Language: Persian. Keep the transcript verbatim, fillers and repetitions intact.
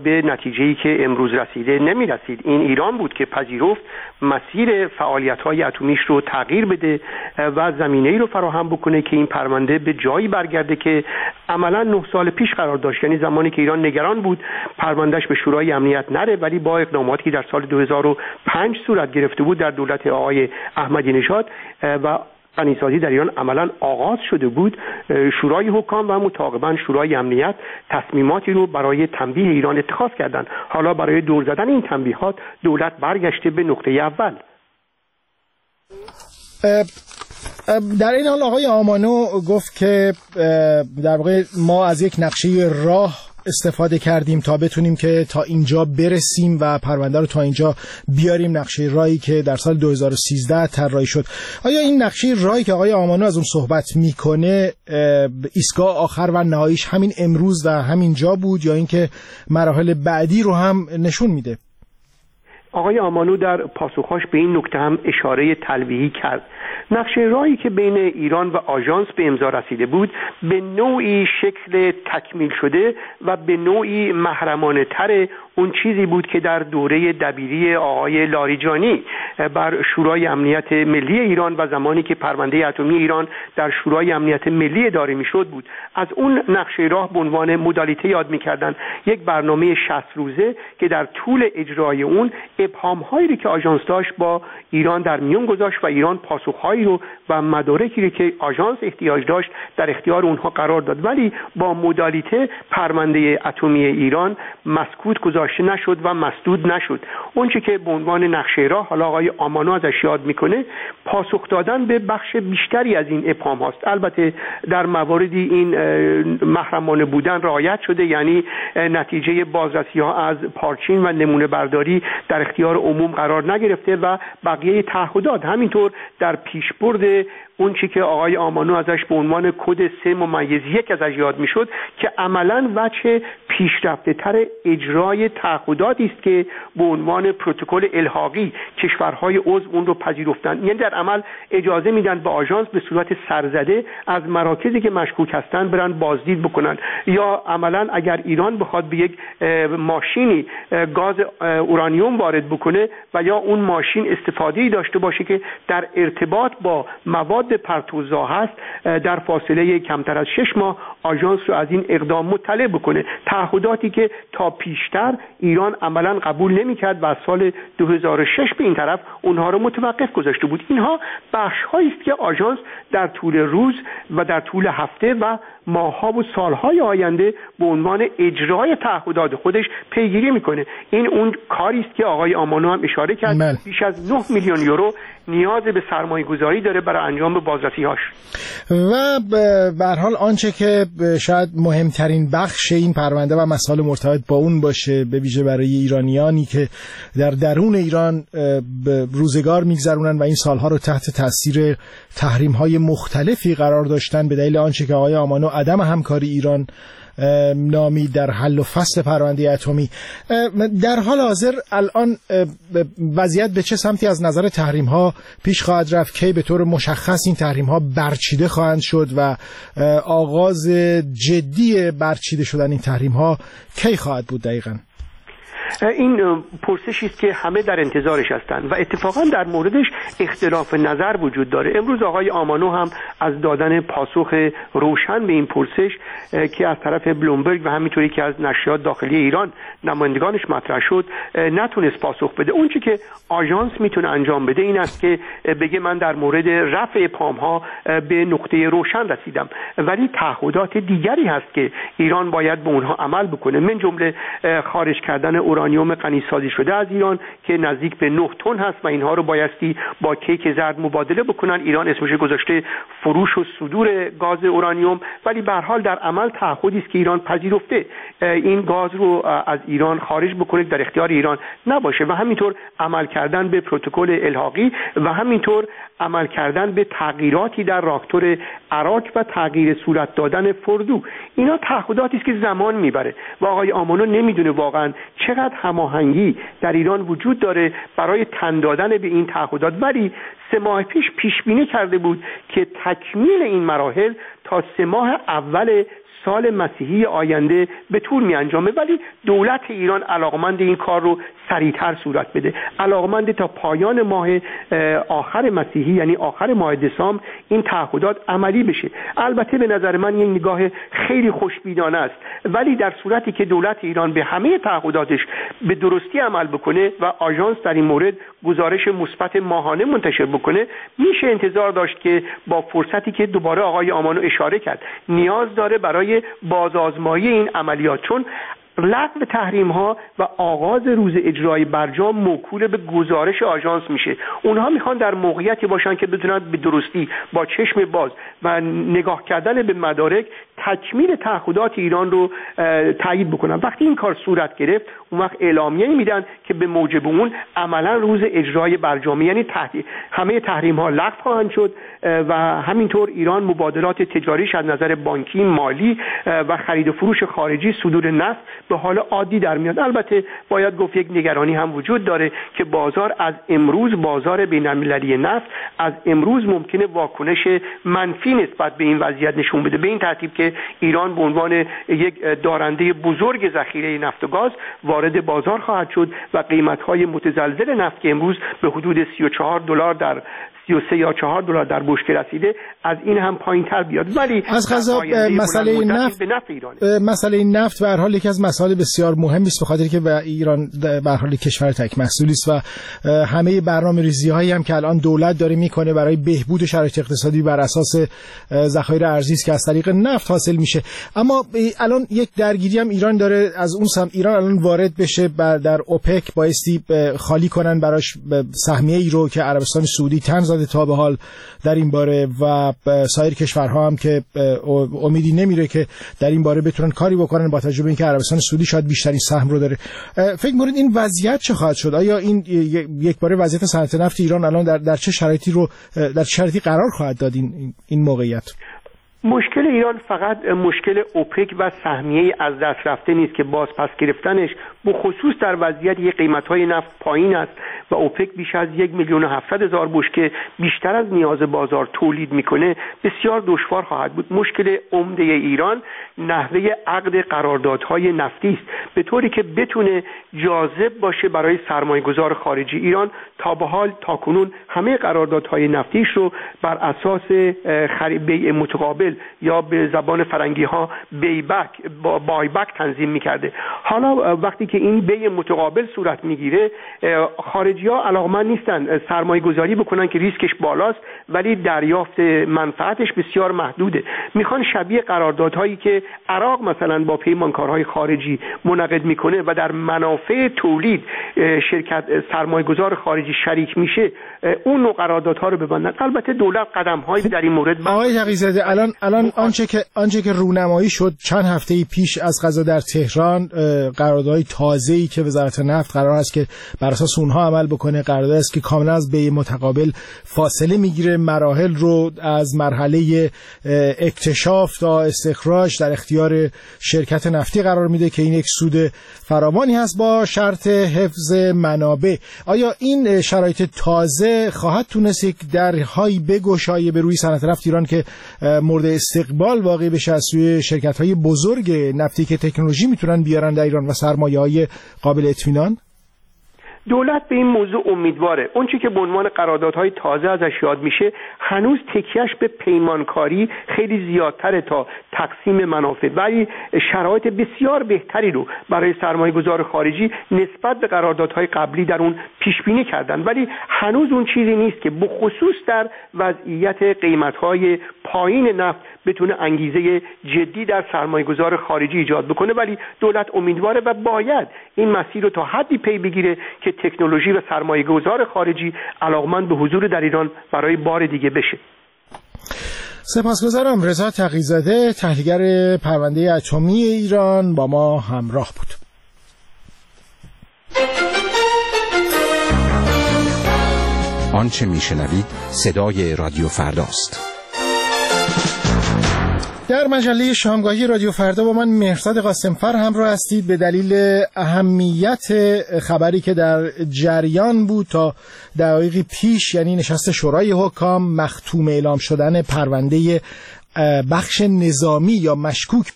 به نتیجه‌ای که امروز رسیده نمی‌رسید. این ایران بود که پذیرفت مسیر فعالیت‌های اتمیش رو تغییر بده و زمینه‌ای رو فراهم بکنه که این پرونده به جایی برگرده که عملاً نه سال پیش قرار داشت. یعنی زمانی که ایران نگران بود پروندهش به شورای امنیت نره، ولی با اقداماتی که در سال دو هزار و پنج صورت گرفته بود در دولت آقای احمدی نژاد و غنیسازی در ایران عملاً آغاز شده بود، شورای حکام و متعاقباً شورای امنیت تصمیماتی رو برای تنبیه ایران اتخاذ کردند. حالا برای دور زدن این تنبیهات دولت برگشته به نقطه اول. در این حال آقای آمانو گفت که در واقع ما از یک نقشه راه استفاده کردیم تا بتونیم که تا اینجا برسیم و پرونده رو تا اینجا بیاریم، نقشه راهی که در سال دو هزار و سیزده طراحی شد. آیا این نقشه راهی که آقای آمانو از اون صحبت میکنه ایستگاه آخر و نهاییش همین امروز و همین جا بود یا اینکه مراحل بعدی رو هم نشون میده؟ آقای آمانو در پاسخاش به این نکته هم اشاره تلویحی کرد. نقشه راهی که بین ایران و آژانس به امضا رسیده بود به نوعی شکل تکمیل شده و به نوعی محرمانه تر اون چیزی بود که در دوره دبیری آقای لاریجانی بر شورای امنیت ملی ایران و زمانی که پرونده اتمی ایران در شورای امنیت ملی اداره میشد بود. از اون نقشه راه به عنوان مدالیته یاد میکردن، یک برنامه شصت روزه که در طول اجرای اون ابهام‌هایی که آژانس داشت با ایران در میون گذاشت و ایران پاسخ‌هایی رو و مدارکی رو که آژانس احتیاج داشت در اختیار اونها قرار داد، ولی با مدالیته پرونده اتمی ایران مسکوت گذاشته نشد و مسدود نشد. اون چیزی که به عنوان نقشه راه حالا آقای آمانو ازش یاد میکنه پاسخ دادن به بخش بیشتری از این ابهام هاست. البته در مواردی این محرمانه بودن رعایت شده، یعنی نتیجه بازرسی ها از پارچین و نمونه برداری در اختیار عموم قرار نگرفته و بقیه تعهدات همینطور در پیشبرد اون چی که آقای آمانو ازش به عنوان کد سه ممیز یک ازش یاد میشد که عملاً وجه پیشرفته تر اجرای تعهداتی است که به عنوان پروتکل الحاقی کشورهای عضو اون رو پذیرفتن. یعنی در عمل اجازه میدن به آژانس به صورت سرزده از مراکزی که مشکوک هستن برن بازدید بکنن، یا عملاً اگر ایران بخواد به یک ماشینی گاز اورانیوم وارد بکنه و یا اون ماشین استفاده‌ای داشته باشه که در ارتباط با مواد پرتوزا هست، در فاصله کمتر از شش ماه آژانس رو از این اقدام مطلع بکنه. تعهداتی که تا پیشتر ایران عملاً قبول نمی‌کرد و از سال دو هزار و شش به این طرف اونها رو متوقف گذاشته بود. اینها بخش‌هایی است که آژانس در طول روز و در طول هفته و ماه‌ها و سال‌های آینده به عنوان اجرای تعهدات خودش پیگیری می‌کنه. این اون کاری است که آقای آمانو هم اشاره کرد. مل. بیش از نه میلیون یورو نیاز به سرمایه‌گذاری داره برای انجام بازرسی‌هاش. و به هر حال آنچه که شاید مهمترین بخش این پرونده و مسائل مرتبط با اون باشه، به ویژه برای ایرانیانی که در درون ایران روزگار می‌گذرونن و این سالها رو تحت تاثیر تحریم‌های مختلفی قرار داشتن به دلیل آنچه که آقای آمانو عدم همکاری ایران نامی در حل و فصل پرونده اتمی. در حال حاضر الان وضعیت به چه سمتی از نظر تحریم ها پیش خواهد رفت؟ کی به طور مشخص این تحریم ها برچیده خواهند شد و آغاز جدی برچیده شدن این تحریم ها کی خواهد بود دقیقاً؟ این پرسشی است که همه در انتظارش هستند و اتفاقا در موردش اختلاف نظر وجود داره. امروز آقای آمانو هم از دادن پاسخ روشن به این پرسش که از طرف بلومبرگ و همینطوری که از نشریات داخلی ایران نمایندگانش مطرح شد نتونست پاسخ بده. اون چیزی که آژانس میتونه انجام بده این است که بگه من در مورد رفع ابهام ها به نقطه روشن رسیدم، ولی تعهدات دیگری هست که ایران باید به اونها عمل بکنه، من جمله خارج کردن اورانیوم غنی‌سازی شده از ایران که نزدیک به نه تن هست و اینها رو بایستی با کیک زرد مبادله بکنن. ایران اسمش گذاشته فروش و صدور گاز اورانیوم، ولی به هر حال در عمل تعهدی است که ایران پذیرفته این گاز رو از ایران خارج بکنه، در اختیار ایران نباشه، و همینطور عمل کردن به پروتکل الحاقی و همینطور عمل کردن به تغییراتی در راکتور عراق و تغییر صورت دادن فردو. اینا تعهداتی است که زمان میبره و آقای آمانو نمیدونه واقعا چقدر هماهنگی در ایران وجود داره برای تن دادن به این تعهدات، ولی سه ماه پیش پیش بینی کرده بود که تکمیل این مراحل تا سه ماه اول سال مسیحی آینده به طور می انجامه، ولی دولت ایران علاقمند این کار رو سریعتر صورت بده، علاقمند تا پایان ماه آخر مسیحی یعنی آخر ماه دسامبر این تعهدات عملی بشه. البته به نظر من یک نگاه خیلی خوشبینانه است، ولی در صورتی که دولت ایران به همه تعهداتش به درستی عمل بکنه و آژانس در این مورد گزارش مثبت ماهانه منتشر بکنه، میشه انتظار داشت که با فرصتی که دوباره آقای آمانو اشاره کرد نیاز داره برای بازآزمایی این عملیات، چون لغو تحریم ها و آغاز روز اجرای برجام موکول به گزارش آژانس میشه. اونها میخوان در موقعیتی باشن که بتونن به درستی با چشم باز و نگاه کردن به مدارک تکمیل تعهدات ایران رو تایید بکنن. وقتی این کار صورت گرفت اون وقت اعلامیه میدن که به موجب اون عملا روز اجرای برجامی یعنی تحت... همه تحریم ها لغو خواهند شد و همینطور ایران مبادلات تجاریش از نظر بانکی، مالی و خرید و فروش خارجی، صدور نفت به حال عادی در میاد. البته باید گفت یک نگرانی هم وجود داره که بازار از امروز، بازار بین‌المللی نفت از امروز ممکنه واکنش منفی نسبت به این وضعیت نشون بده، به این ترتیب که ایران به عنوان یک دارنده بزرگ ذخیره نفت و گاز وارد بازار خواهد شد و قیمت‌های متزلزل نفت که امروز به حدود سی و چهار دلار در سی و سه یا چهار دلار در بشکه رسیده از این هم پایین‌تر بیاد. ولی از قضا مسئله نفت مسئله نفت به هر حال یکی از مسائل بسیار مهمی است، به خاطر که ایران به هر حال کشور تک محصولی است و همه برنامه‌ریزی‌هایی هم که الان دولت داره میکنه برای بهبود شرایط اقتصادی بر اساس ذخایر ارزی است که از طریق نفت حاصل میشه. اما الان یک درگیری هم ایران داره، از اون سمت ایران الان وارد بشه در اوپک بایستی خالی کنن براش سهمیه‌ای رو که عربستان سعودی تن زده تا به حال در این باره و سایر کشورها هم که امیدی نمیره که در این باره بتونن کاری بکنن با توجه به اینکه عربستان سعودی شاید بیشترین سهم رو داره. فکر می‌کنید این وضعیت چه خواهد شد؟ آیا این یک باره وضعیت صنعت نفت ایران الان در در چه شرایطی رو در چه شرایطی قرار خواهد داد این این موقعیت؟ مشکل ایران فقط مشکل اوپک و سهمیه از دست رفته نیست که باز پس گرفتنش بخصوص در وضعیتی که قیمت‌های نفت پایین است و اوپک بیش از یک میلیون و هفتصد هزار بشکه بیشتر از نیاز بازار تولید میکنه بسیار دشوار خواهد بود. مشکل عمده ایران نحوه عقد قراردادهای نفتی است به طوری که بتونه جاذب باشه برای سرمایه‌گذار خارجی. ایران تا به حال تا کنون همه قراردادهای نفتیش رو بر اساس خرید بیع متقابل یا به زبان فرنگی ها بی بک با بای بک تنظیم میکرده. حالا وقتی که این بیع متقابل صورت میگیره خارجی ها علاقمند نیستن سرمایه گذاری بکنن که ریسکش بالاست ولی دریافت منفعتش بسیار محدوده. میخوان شبیه قراردادهایی که عراق مثلا با پیمانکارهای خارجی منعقد میکنه و در منافع تولید شرکت سرمایه گذار خارجی شریک میشه اون نوع قراردادها رو ببندن. البته دولت قدم‌هایی در این مورد آقای تقی‌زاده الان الان آنچه که آنچه که رونمایی شد چند هفته پیش از قضا در تهران قراردادهای تازه‌ای که وزارت نفت قرار است که بر اساس اونها عمل بکنه، قرارداد است که کاملا از بیع متقابل فاصله میگیره، مراحل رو از مرحله اکتشاف تا استخراج در اختیار شرکت نفتی قرار میده که این یک سود فراوانی هست با شرط حفظ منابع. آیا این شرایط تازه خواهد تونست یک درهایی بگشایه به روی صنعت نفت ایران که مورد استقبال واقع بشه از سوی شرکت‌های بزرگ نفتی که تکنولوژی میتونن بیارن در ایران و سرمایه‌های قابل اطمینان؟ دولت به این موضوع امیدواره. اون چیزی که به عنوان قراردادهای تازه ازش یاد میشه هنوز تکیهش به پیمانکاری خیلی زیادتره تا تقسیم منافع، ولی شرایط بسیار بهتری رو برای سرمایه‌گذار خارجی نسبت به قراردادهای قبلی در اون پیش بینی کردن، ولی هنوز اون چیزی نیست که بخصوص در وضعیت قیمت‌های پایین نفت بتونه انگیزه جدی در سرمایه‌گذار خارجی ایجاد بکنه. ولی دولت امیدواره و باید این مسیر رو تا حدی پی بگیره که تکنولوژی و سرمایه‌گذار خارجی علاقمند به حضور در ایران برای بار دیگه بشه. سپاسگزارم. رضا تقی‌زاده تحلیلگر پرونده اتمی ایران با ما همراه بود. آنچه میشنوید صدای رادیو فرداست. در مجله شامگاهی رادیو فردا با من مهرزاد قاسمفر همراه هستید. به دلیل اهمیت خبری که در جریان بود تا دقایقی پیش، یعنی نشست شورای حکام، مختوم اعلام شدن پرونده بخش نظامی یا مشکوک